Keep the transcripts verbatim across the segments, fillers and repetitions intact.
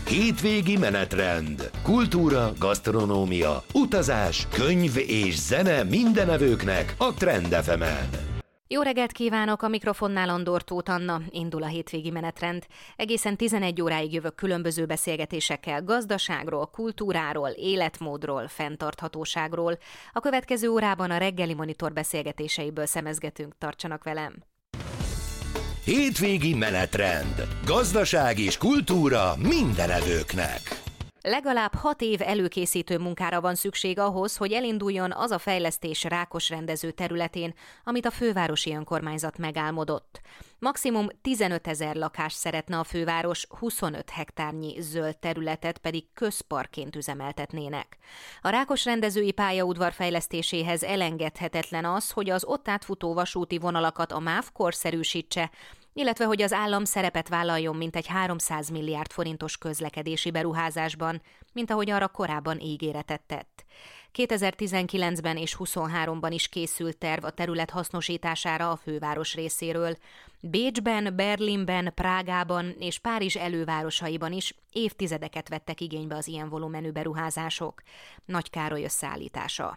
Hétvégi menetrend. Kultúra, gasztronómia, utazás, könyv és zene mindenevőknek a Trend ef emen. Jó reggelt kívánok, a mikrofonnál Andor Tóth Anna, indul a hétvégi menetrend. Egészen tizenegy óráig jövök különböző beszélgetésekkel gazdaságról, kultúráról, életmódról, fenntarthatóságról. A következő órában a reggeli monitor beszélgetéseiből szemezgetünk, tartsanak velem. Hétvégi menetrend. Gazdaság és kultúra mindenevőknek. Legalább hat év előkészítő munkára van szükség ahhoz, hogy elinduljon az a fejlesztés Rákosrendező területén, amit a fővárosi önkormányzat megálmodott. Maximum tizenötezer lakást szeretne a főváros, huszonöt hektárnyi zöld területet pedig közparkként üzemeltetnének. A Rákosrendezői pályaudvar fejlesztéséhez elengedhetetlen az, hogy az ott átfutó vasúti vonalakat a MÁV korszerűsítse, illetve hogy az állam szerepet vállaljon mintegy háromszáz milliárd forintos közlekedési beruházásban, mint ahogy arra korábban ígéretet tett. kétezer-tizenkilencben és huszonháromban is készült terv a terület hasznosítására a főváros részéről. Bécsben, Berlinben, Prágában és Párizs elővárosaiban is évtizedeket vettek igénybe az ilyen volumenű beruházások. Nagy Károly összeállítása.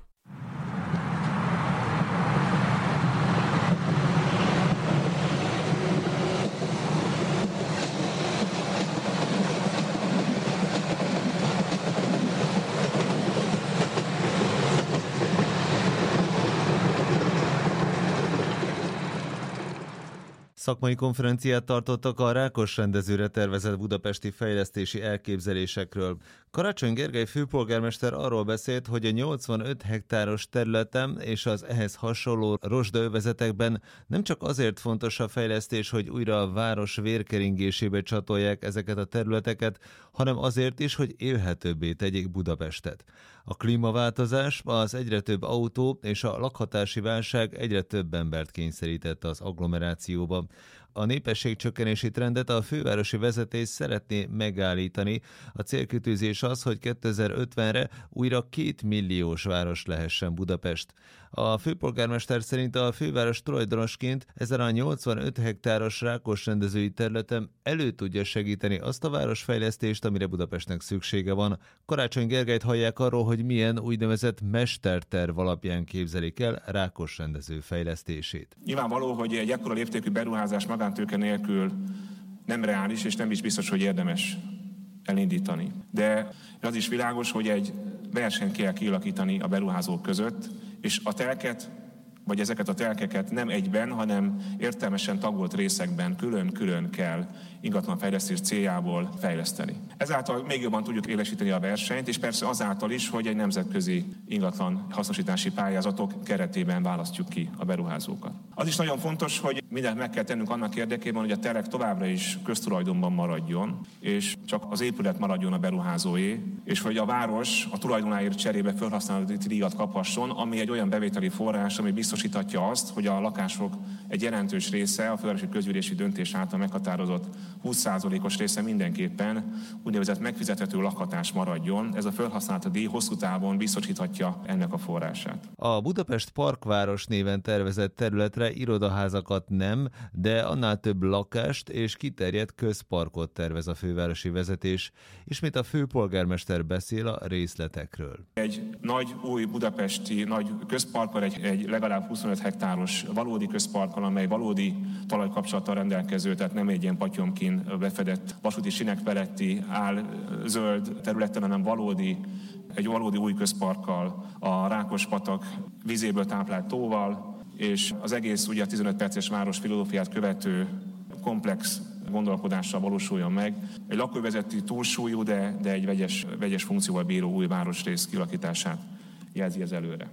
Szakmai konferenciát tartottak a Rákosrendezőre tervezett budapesti fejlesztési elképzelésekről. Karácsony Gergely főpolgármester arról beszélt, hogy a nyolcvanöt hektáros területen és az ehhez hasonló rozsdaövezetekben nem csak azért fontos a fejlesztés, hogy újra a város vérkeringésébe csatolják ezeket a területeket, hanem azért is, hogy élhetőbbé tegyék Budapestet. A klímaváltozás, az egyre több autó és a lakhatási válság egyre több embert kényszerített az agglomerációba. A népességcsökkenési trendet a fővárosi vezetés szeretné megállítani. A célkitűzés az, hogy kétezer-ötvenre újra két milliós város lehessen Budapest. A főpolgármester szerint a főváros tulajdonosként ezen a nyolcvanöt hektáros Rákosrendezői területen elő tudja segíteni azt a városfejlesztést, amire Budapestnek szüksége van. Karácsony Gergelyt hallják arról, hogy milyen úgynevezett mesterterv alapján képzelik el Rákosrendező fejlesztését. Nyilvánvaló, hogy egy ekkora léptékű beruházás magántőke nélkül nem reális, és nem is biztos, hogy érdemes elindítani. De az is világos, hogy egy versenyt kell kialakítani a beruházók között, és a telket, vagy ezeket a telkeket nem egyben, hanem értelmesen tagolt részekben külön-külön kell ingatlanfejlesztés céljából fejleszteni. Ezáltal még jobban tudjuk élesíteni a versenyt, és persze azáltal is, hogy egy nemzetközi ingatlan hasznosítási pályázatok keretében választjuk ki a beruházókat. Az is nagyon fontos, hogy mindent meg kell tennünk annak érdekében, hogy a telek továbbra is köztulajdonban maradjon, és csak az épület maradjon a beruházóé, és hogy a város a tulajdonáért cserébe felhasználati díjat kaphasson, ami egy olyan bevételi forrás, ami biztosíthatja azt, hogy a lakások egy jelentős része a fővárosi közgyűlési döntés által meghatározott húsz százalékos része mindenképpen úgynevezett megfizethető lakhatás maradjon. Ez a felhasználati díj hosszú távon biztosíthatja ennek a forrását. A Budapest Parkváros néven tervezett területre irodaházakat nem, de annál több lakást és kiterjedt közparkot tervez a fővárosi vezetés. Ismét a főpolgármester beszél a részletekről. Egy nagy új budapesti nagy közparkkal, egy, egy legalább huszonöt hektáros valódi közparkkal, amely valódi talajkapcsolattal rendelkező, tehát nem egy ilyen patyomkin befedett vasúti sinek feletti áll zöld területen, hanem valódi, egy valódi új közparkkal, a Rákospatak vízéből táplált tóval, és az egész ugye a tizenöt perces város filozófiát követő komplex gondolkodással valósuljon meg. Egy lakóvezeti túlsúlyú, de, de egy vegyes, vegyes funkcióval bíró új városrész kialakítását jelzi ez előre.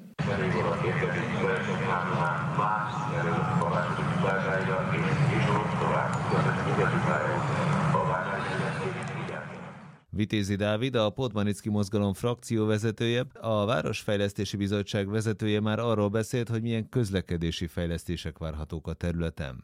Vitézi Dávid, a Podmanicki Mozgalom frakcióvezetője, a Városfejlesztési Bizottság vezetője már arról beszélt, hogy milyen közlekedési fejlesztések várhatók a területen.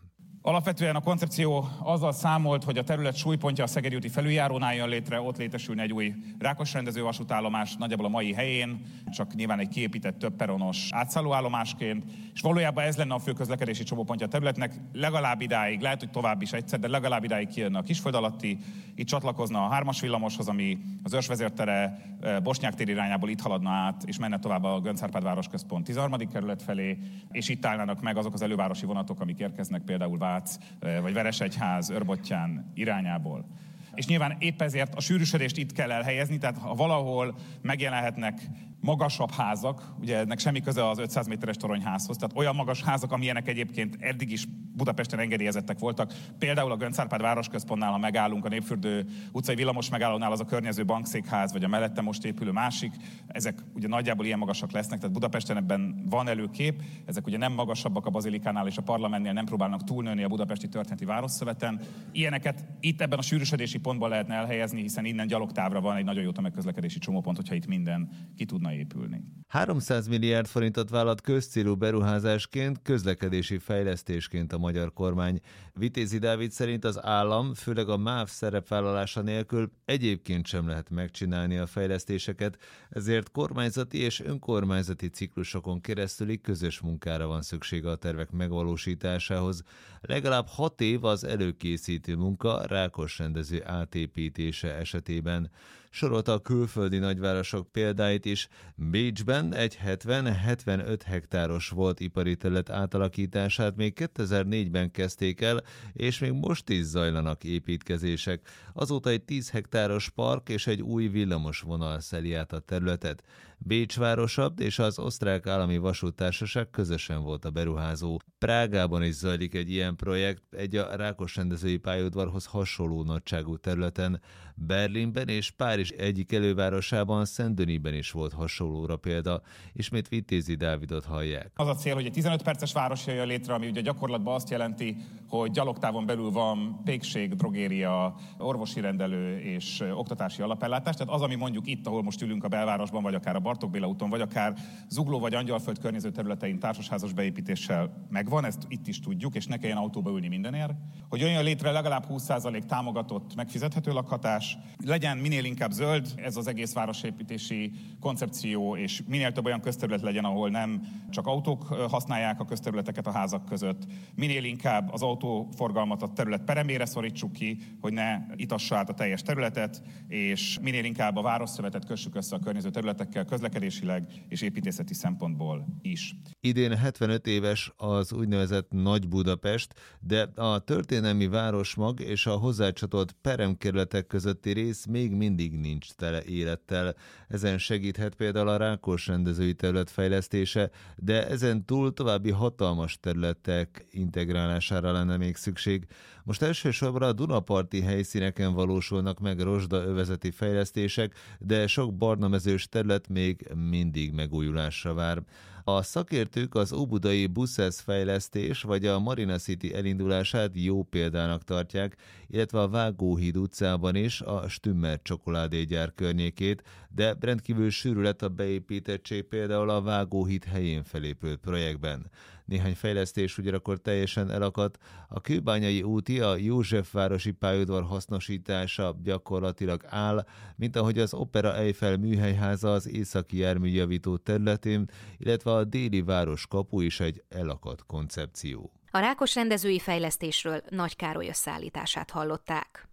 Alapvetően a koncepció azzal számolt, hogy a terület súlypontja a Szegedi úti felüljárónál jön létre, ott létesülne egy új rákosrendező vasútállomás, nagyjából a mai helyén, csak nyilván egy kiépített több peronos átszállóállomásként, és valójában ez lenne a fő közlekedési csomópontja a területnek, legalább idáig, lehet, hogy tovább is egyszer, de legalább idáig kijönne a Kisföld alatti, itt csatlakozna a hármas villamoshoz, ami az Őrsvezértere Bosnyák tér irányából itt haladna át, és menne tovább a Göncz-Árpád városközpont tizenharmadik kerület felé, és itt állnának meg azok az elővárosi vonatok, amik érkeznek például Vác vagy Veresegyház, Őrbottyán irányából. És nyilván épp ezért a sűrűsödést itt kell elhelyezni, tehát ha valahol megjelenhetnek magasabb házak, ugye ennek semmi köze az ötszáz méteres toronyházhoz, tehát olyan magas házak, amilyenek egyébként eddig is Budapesten engedélyezettek voltak. Például a Göncz-Árpád városközpontnál, ha megállunk, a Népfürdő utcai villamos megállónál az a környező bankszékház, vagy a mellette most épülő másik, ezek ugye nagyjából ilyen magasak lesznek, tehát Budapesten ebben van előkép, ezek ugye nem magasabbak a Bazilikánál és a Parlamentnél, nem próbálnak túlnőni a Budapesti Történeti Városszöveten. Ilyeneket itt ebben a sűrűsödési pontban lehetne elhelyezni, hiszen innen gyalogtávra van egy nagyon jó tömegközlekedési csomópont, hogyha itt minden ki tudna épülni. háromszáz milliárd forintot vállalt közcélú beruházásként, közlekedési fejlesztésként a magyar kormány. Vitézi Dávid szerint az állam, főleg a MÁV szerepvállalása nélkül egyébként sem lehet megcsinálni a fejlesztéseket, ezért kormányzati és önkormányzati ciklusokon keresztüli közös munkára van szüksége a tervek megvalósításához. Legalább hat év az előkészítő munka Rákosrendező átépítése esetében. Sorolta a külföldi nagyvárosok példáit is. Bécsben egy hetven-hetvenöt hektáros volt ipari terület átalakítását még kétezer-négyben kezdték el, és még most is zajlanak építkezések. Azóta egy tíz hektáros park és egy új villamos vonal szeli át a területet. Bécs városa és az Osztrák Állami Vasúttársaság közösen volt a beruházó. Prágában is zajlik egy ilyen projekt, egy a Rákosrendezői pályaudvarhoz hasonló nagyságú területen. Berlinben és Párizs egyik elővárosában, Szent-Denisben is volt hasonlóra példa. Ismét Vitézi Dávidot hallják. Az a cél, hogy egy tizenöt perces város jöjjön létre, ami ugye gyakorlatban azt jelenti, hogy gyalogtávon belül van pékség, drogéria, orvosi rendelő és oktatási alapellátás. Tehát az, ami mondjuk itt, ahol most ülünk a belvárosban, vagy akár a Bartók Béla úton, vagy akár Zugló vagy Angyalföld környező területein társasházas beépítéssel megvan, ezt itt is tudjuk, és ne kelljen autóba ülni mindenért. Hogy jöjjön létre legalább húsz százalék támogatott, megfizethető lakhatás, legyen minél inkább zöld ez az egész városépítési koncepció, és minél több olyan közterület legyen, ahol nem csak autók használják a közterületeket a házak között, minél inkább az autóforgalmat a terület peremére szorítsuk ki, hogy ne itassa át a teljes területet, és minél inkább a városszövetet kössük össze a környező területekkel közlekedésileg és építészeti szempontból is. Idén hetvenöt éves az úgynevezett Nagy Budapest, de a történelmi városmag és a hozzácsatolt peremkerületek közötti rész még mindig nincs tele élettel. Ezen segíthet például a Rákosrendezői terület fejlesztése, de ezen túl további hatalmas területek integrálására lenne még szükség. Most elsősorban a dunaparti helyszíneken valósulnak meg rozsdaövezeti fejlesztések, de sok barnamezős terület még mindig megújulásra vár. A szakértők az óbudai buszesz fejlesztés vagy a Marina City elindulását jó példának tartják, illetve a Vágóhíd utcában is a Stümmer csokoládégyár környékét, de rendkívül sűrű lett a beépítettség például a Vágóhíd helyén felépült projektben. Néhány fejlesztés ugyanakkor teljesen elakadt, a Kőbányai úti, a Józsefvárosi pályaudvar hasznosítása gyakorlatilag áll, mint ahogy az Opera Eiffel műhelyháza az északi járműjavító területén, illetve a déli városkapu is egy elakadt koncepció. A Rákosrendezői fejlesztésről Nagy Károly összeállítását hallották.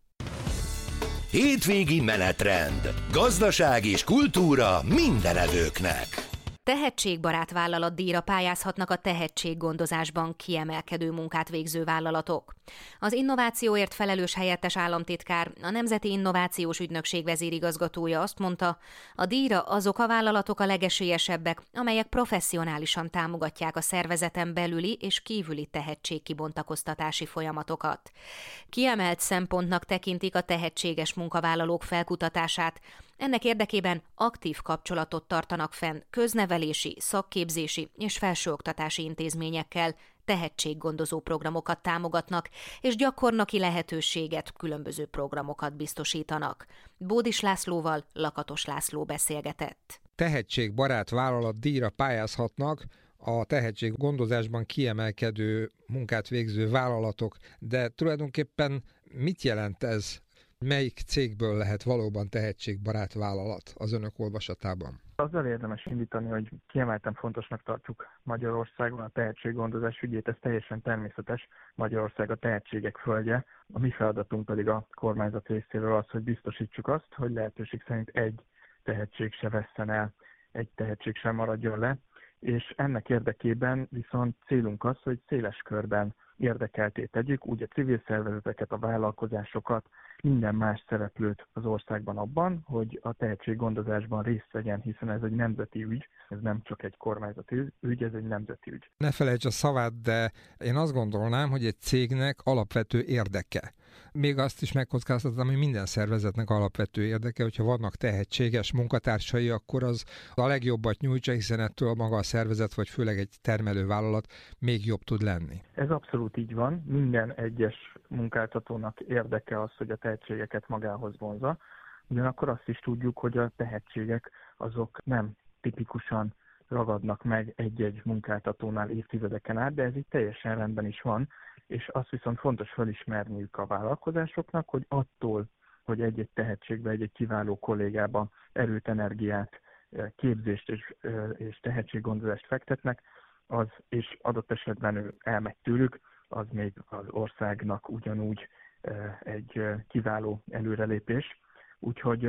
Hétvégi menetrend. Gazdaság és kultúra mindenevőknek. Tehetségbarát vállalatdíjra pályázhatnak a tehetséggondozásban kiemelkedő munkát végző vállalatok. Az innovációért felelős helyettes államtitkár, a Nemzeti Innovációs Ügynökség vezérigazgatója azt mondta, a díjra azok a vállalatok a legesélyesebbek, amelyek professzionálisan támogatják a szervezeten belüli és kívüli tehetségkibontakoztatási folyamatokat. Kiemelt szempontnak tekintik a tehetséges munkavállalók felkutatását, ennek érdekében aktív kapcsolatot tartanak fenn köznevelési, szakképzési és felsőoktatási intézményekkel, tehetséggondozó programokat támogatnak, és gyakornoki lehetőséget, különböző programokat biztosítanak. Bódis Lászlóval Lakatos László beszélgetett. Tehetségbarát vállalat díjra pályázhatnak a tehetséggondozásban kiemelkedő munkát végző vállalatok, de tulajdonképpen mit jelent ez? Melyik cégből lehet valóban tehetségbarát vállalat az önök olvasatában? Azzal érdemes indítani, hogy kiemelten fontosnak tartjuk Magyarországon a tehetséggondozás ügyét, ez teljesen természetes. Magyarország a tehetségek földje, a mi feladatunk pedig a kormányzat részéről az, hogy biztosítsuk azt, hogy lehetőség szerint egy tehetség se vesszen el, egy tehetség sem maradjon le, és ennek érdekében viszont célunk az, hogy széles körben érdekelté tegyük, úgy a civil szervezeteket, a vállalkozásokat, minden más szereplőt az országban abban, hogy a tehetséggondozásban részt vegyen, hiszen ez egy nemzeti ügy, ez nem csak egy kormányzati ügy, ez egy nemzeti ügy. Ne felejts a szavát, de én azt gondolnám, hogy egy cégnek alapvető érdeke. Még azt is megkockáztatom, hogy minden szervezetnek alapvető érdeke, hogyha vannak tehetséges munkatársai, akkor az a legjobbat nyújtsa, hiszen ettől maga a szervezet, vagy főleg egy termelővállalat még jobb tud lenni. Ez abszolút így van. Minden egyes munkáltatónak érdeke az, hogy a tehetségeket magához vonzza. Ugyanakkor azt is tudjuk, hogy a tehetségek azok nem tipikusan ragadnak meg egy-egy munkáltatónál évtizedeken át, de ez itt teljesen rendben is van, és azt viszont fontos felismerniük a vállalkozásoknak, hogy attól, hogy egy-egy tehetségbe, egy-egy kiváló kollégába erőt, energiát, képzést és, és tehetséggondozást fektetnek, az, és adott esetben ő elmegy tőlük, az még az országnak ugyanúgy egy kiváló előrelépés. Úgyhogy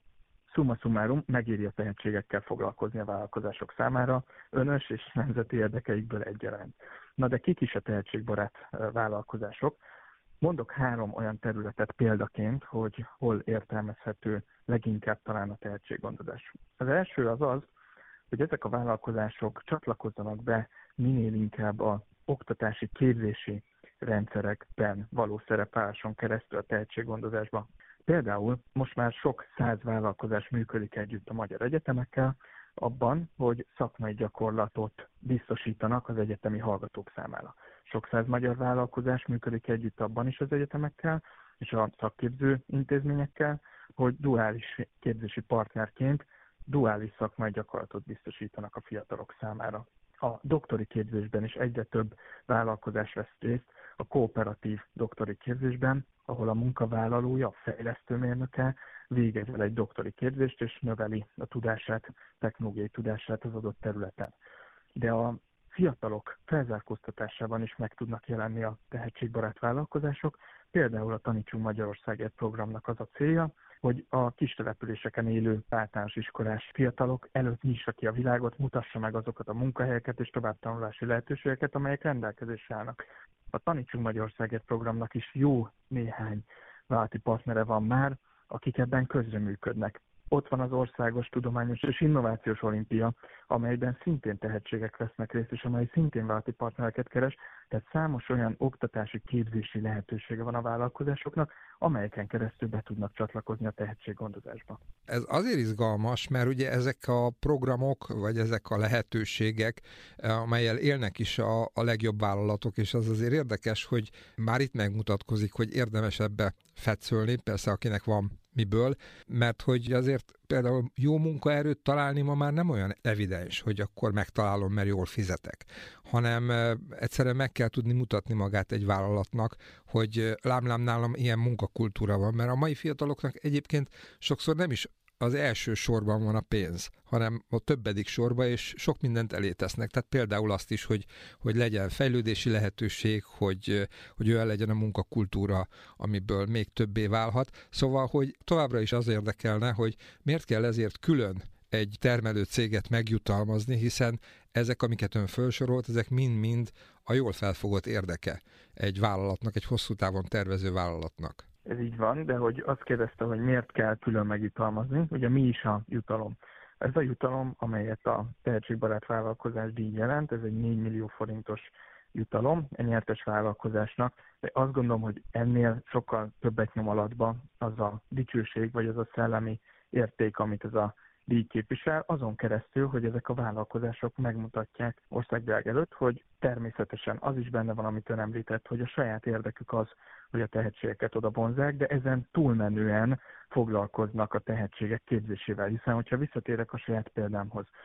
summa summarum megéri a tehetségekkel foglalkozni a vállalkozások számára, önös és nemzeti érdekeikből egyaránt. Na de kik is a tehetségbarát vállalkozások? Mondok három olyan területet példaként, hogy hol értelmezhető leginkább talán a tehetséggondozás. Az első az az, hogy ezek a vállalkozások csatlakozzanak be minél inkább a oktatási, képzési rendszerekben való szerepvállaláson keresztül a tehetséggondozásba. Például most már sok száz vállalkozás működik együtt a magyar egyetemekkel abban, hogy szakmai gyakorlatot biztosítanak az egyetemi hallgatók számára. Sok száz magyar vállalkozás működik együtt abban is az egyetemekkel és a szakképző intézményekkel, hogy duális képzési partnerként duális szakmai gyakorlatot biztosítanak a fiatalok számára. A doktori képzésben is egyre több vállalkozás vesz részt a kooperatív doktori képzésben, ahol a munkavállalója, a fejlesztőmérnöke végez el egy doktori képzést, és növeli a tudását, technológiai tudását az adott területen. De a fiatalok felzárkóztatásában is meg tudnak jelenni a tehetségbarát vállalkozások. Például a Tanítsunk Magyarországért programnak az a célja, hogy a kis településeken élő általános iskolás fiatalok előtt nyissa ki a világot, mutassa meg azokat a munkahelyeket és továbbtanulási lehetőségeket, amelyek rendelkezésre állnak. A Tanítsunk Magyarországért programnak is jó néhány vállalati partnere van már, akik ebben közreműködnek. Ott van az Országos Tudományos és Innovációs Olimpia, amelyben szintén tehetségek vesznek részt, és amely szintén vállalati partnereket keres, tehát számos olyan oktatási, képzési lehetősége van a vállalkozásoknak, amelyeken keresztül be tudnak csatlakozni a tehetséggondozásba. Ez azért izgalmas, mert ugye ezek a programok, vagy ezek a lehetőségek, amelyel élnek is a, a legjobb vállalatok, és az azért érdekes, hogy már itt megmutatkozik, hogy érdemes ebbe fetszölni, persze akinek van miből, mert hogy azért például jó munkaerőt találni ma már nem olyan evidens, hogy akkor megtalálom, mert jól fizetek, hanem egyszerűen meg kell tudni mutatni magát egy vállalatnak, hogy lám-lám nálam ilyen munkakultúra van, mert a mai fiataloknak egyébként sokszor nem is az első sorban van a pénz, hanem a többedik sorban, és sok mindent elé tesznek. Tehát például azt is, hogy, hogy legyen fejlődési lehetőség, hogy, hogy olyan legyen a munkakultúra, amiből még többé válhat. Szóval, hogy továbbra is az érdekelne, hogy miért kell ezért külön egy termelő céget megjutalmazni, hiszen ezek, amiket ön felsorolt, ezek mind-mind a jól felfogott érdeke egy vállalatnak, egy hosszú távon tervező vállalatnak. Ez így van, de hogy azt kérdezte, hogy miért kell külön megjutalmazni, ugye mi is a jutalom. Ez a jutalom, amelyet a tehetségbarát vállalkozás díj jelent, ez egy négy millió forintos jutalom a nyertes vállalkozásnak, de azt gondolom, hogy ennél sokkal többet nyom alatba az a dicsőség, vagy az a szellemi érték, amit ez a díj képvisel, azon keresztül, hogy ezek a vállalkozások megmutatják országvilág előtt, hogy természetesen az is benne van, amit ön említett, hogy a saját érdekük az, hogy a tehetségeket oda vonzák, de ezen túlmenően foglalkoznak a tehetségek képzésével, hiszen hogyha visszatérek a saját példámhoz,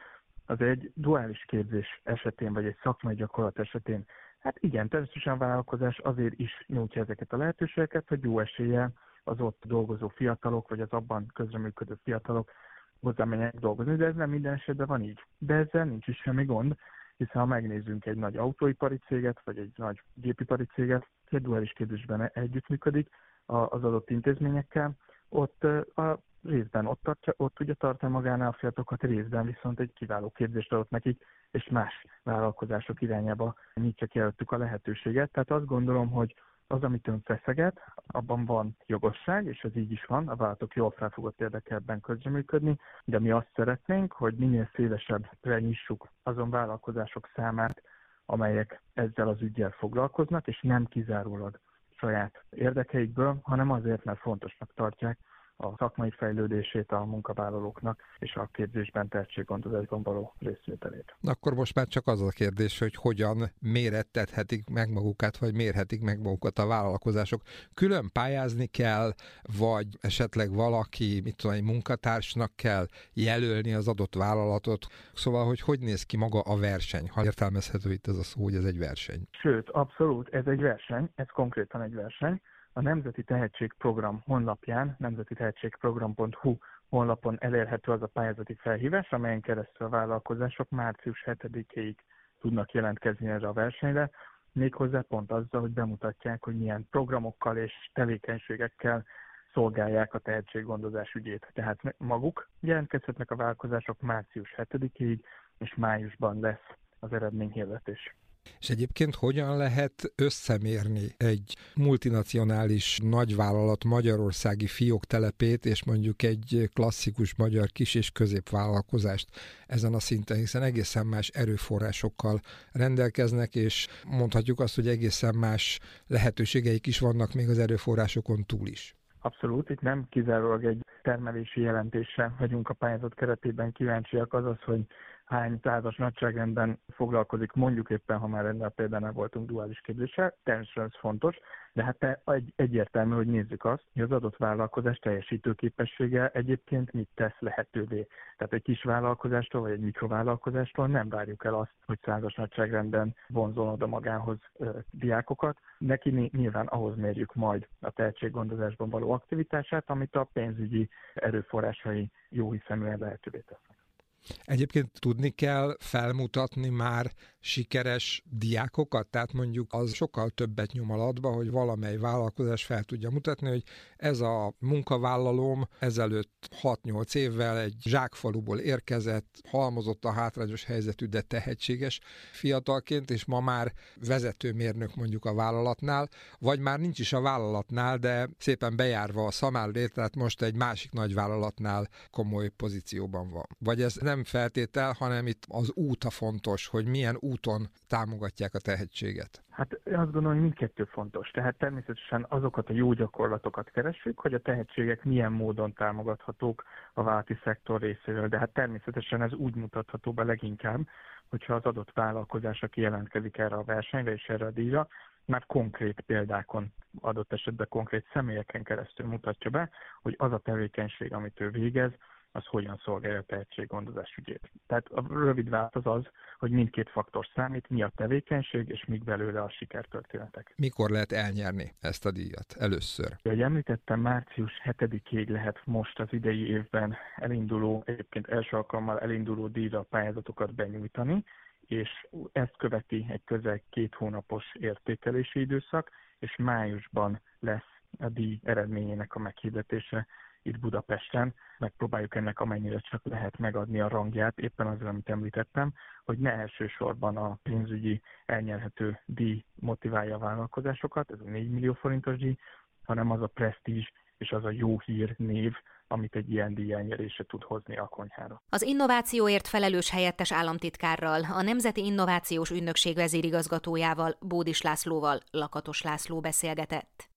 Az egy duális képzés esetén, vagy egy szakmai gyakorlat esetén, hát igen, természetesen a vállalkozás azért is nyújtja ezeket a lehetőségeket, hogy jó eséllyel az ott dolgozó fiatalok, vagy az abban közreműködő fiatalok hozzámenjenek dolgozni, de ez nem minden esetben van így. De ezzel nincs is semmi gond, hiszen ha megnézzünk egy nagy autóipari céget, vagy egy nagy gépipari céget, egy duális képzésben együttműködik az adott intézményekkel, ott a részben ott, tartja, ott tudja tartani magánál a fiatalokat, részben viszont egy kiváló képzést adott nekik, és más vállalkozások irányába nyitja ki előttük a lehetőséget. Tehát azt gondolom, hogy az, amit ön feszeget, abban van jogosság, és ez így is van, a vállalatok jól felfogott érdekelben közreműködni, de mi azt szeretnénk, hogy minél szélesebbre nyissuk azon vállalkozások számát, amelyek ezzel az üggyel foglalkoznak, és nem kizárólag saját érdekeikből, hanem azért, mert fontosnak tartják a szakmai fejlődését a munkavállalóknak és a képzésben, tehetséggondozásban való részvételét. Akkor most már csak az a kérdés, hogy hogyan mérettethetik meg magukat, vagy mérhetik meg magukat a vállalkozások. Külön pályázni kell, vagy esetleg valaki, mit tudom, egy munkatársnak kell jelölni az adott vállalatot. Szóval, hogy hogy néz ki maga a verseny, ha értelmezhető itt ez a szó, hogy ez egy verseny. Sőt, abszolút, ez egy verseny, ez konkrétan egy verseny. A Nemzeti Tehetségprogram honlapján, nemzeti tehetségprogram pont hu honlapon elérhető az a pályázati felhívás, amelyen keresztül a vállalkozások március hetedikéig tudnak jelentkezni erre a versenyre, méghozzá pont azzal, hogy bemutatják, hogy milyen programokkal és tevékenységekkel szolgálják a tehetséggondozás ügyét. Tehát maguk jelentkezhetnek a vállalkozások március hetedikéig, és májusban lesz az eredményhirdetés. És egyébként hogyan lehet összemérni egy multinacionális nagyvállalat magyarországi fióktelepét, és mondjuk egy klasszikus magyar kis- és középvállalkozást ezen a szinten, hiszen egészen más erőforrásokkal rendelkeznek, és mondhatjuk azt, hogy egészen más lehetőségeik is vannak még az erőforrásokon túl is. Abszolút, itt nem kizárólag egy termelési jelentésre vagyunk a pályázat keretében kíváncsiak, azaz, hogy hány százas nagyságrendben foglalkozik, mondjuk éppen, ha már ennél példánál voltunk duális képzéssel, természetesen ez fontos, de hát egy, egyértelmű, hogy nézzük azt, hogy az adott vállalkozás teljesítőképessége egyébként mit tesz lehetővé. Tehát egy kis vállalkozástól vagy egy mikrovállalkozástól nem várjuk el azt, hogy százas nagyságrendben vonzon oda magához ö, diákokat. Neki nyilván ahhoz mérjük majd a tehetséggondozásban való aktivitását, amit a pénzügyi erőforrásai jóhiszeműen lehetővé tesznek. Egyébként tudni kell felmutatni már sikeres diákokat, tehát mondjuk az sokkal többet nyom alatba, hogy valamely vállalkozás fel tudja mutatni, hogy ez a munkavállalóm ezelőtt hat-nyolc évvel egy zsákfaluból érkezett, halmozott a hátrányos helyzetű, de tehetséges fiatalként, és ma már vezetőmérnök mondjuk a vállalatnál, vagy már nincs is a vállalatnál, de szépen bejárva a szamárlét, tehát most egy másik nagy vállalatnál komoly pozícióban van. Vagy ez nem feltétel, hanem itt az út a fontos, hogy milyen úton támogatják a tehetséget. Hát azt gondolom, hogy mindkettő fontos. Tehát természetesen azokat a jó gyakorlatokat keressük, hogy a tehetségek milyen módon támogathatók a vállalati szektor részéről. De hát természetesen ez úgy mutatható be leginkább, hogyha az adott vállalkozás, aki jelentkezik erre a versenyre és erre a díjra, már konkrét példákon, adott esetben konkrét személyeken keresztül mutatja be, hogy az a tevékenység, amit ő végez, az hogyan szolgálja a tehetséggondozás ügyét. Tehát a rövid válasz az az, hogy mindkét faktor számít, mi a tevékenység, és mik belőle a sikertörténetek. Mikor lehet elnyerni ezt a díjat először? Ahogy említettem, március hetedikéig lehet most az idei évben elinduló, egyébként első alkalommal elinduló díjra pályázatokat benyújtani, és ezt követi egy közel két hónapos értékelési időszak, és májusban lesz a díj eredményének a meghirdetése itt Budapesten. Megpróbáljuk ennek amennyire csak lehet megadni a rangját, éppen azért, amit említettem, hogy ne elsősorban a pénzügyi elnyerhető díj motiválja a vállalkozásokat, ez a négy millió forintos díj, hanem az a presztízs és az a jó hír, név, amit egy ilyen díj elnyerése tud hozni a konyhára. Az innovációért felelős helyettes államtitkárral, a Nemzeti Innovációs Ügynökség vezérigazgatójával, Bódis Lászlóval Lakatos László beszélgetett.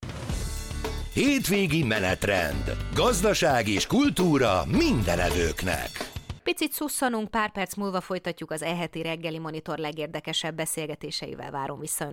Hétvégi menetrend. Gazdaság és kultúra mindenevőknek. Picit szusszanunk, pár perc múlva folytatjuk az e-heti reggeli monitor legérdekesebb beszélgetéseivel, várom vissza.